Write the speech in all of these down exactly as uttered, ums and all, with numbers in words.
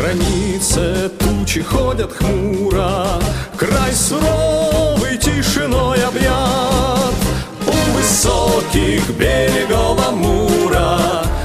границе тучи ходят хмуро, край суровый тишиной объят. У высоких берегов Амура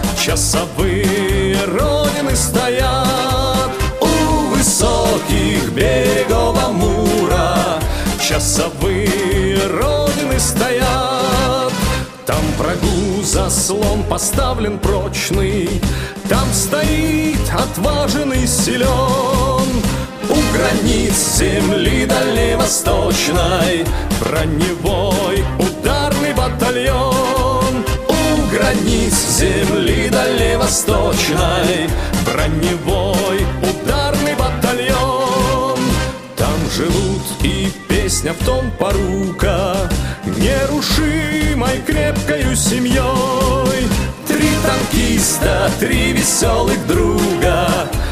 часовые родины стоят. У высоких берегов Амура часовые родины стоят. Там врагу заслон поставлен прочный, там стоит отважен и силен. У границ земли дальневосточной броневой ударный батальон. У границ земли дальневосточной броневой ударный батальон. Там живут и песня в том порука нерушимой крепкою семьей. Три танкиста, три веселых друга,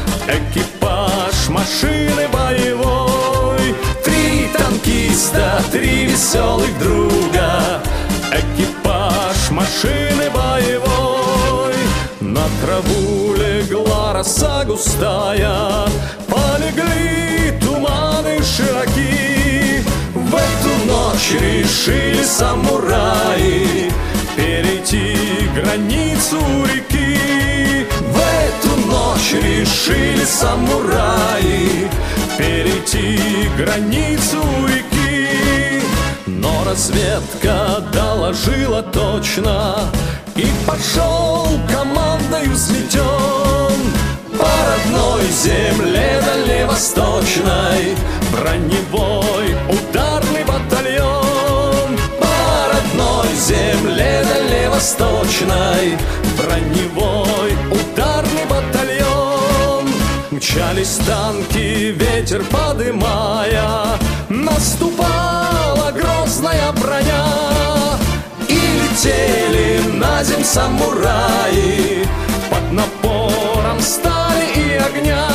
экипаж машины боевой. Три танкиста, три веселых друга, экипаж машины боевой. На траву легла роса густая, полегли туманы широки. В эту ночь решили самураи перейти границу реки. В эту ночь решили самураи перейти границу реки. Но разведка доложила точно, и пошел командою сметен по родной земле дальневосточной броневой ударный батальон. По родной земле дальневосточной броневой ударный батальон. Мчались танки, ветер подымая, наступала грозная броня. И летели на земь самураи под напором стали и огня.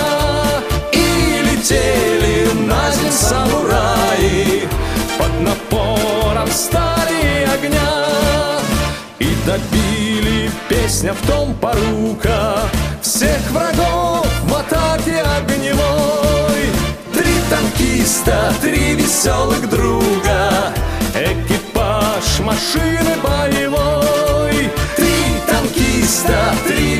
И летели на земь самураи под напором стали и огня. И добили песня в том порука всех врагов в атаке огневой. Три танкиста, три веселых друга, экипаж машины боевой. Три танкиста, три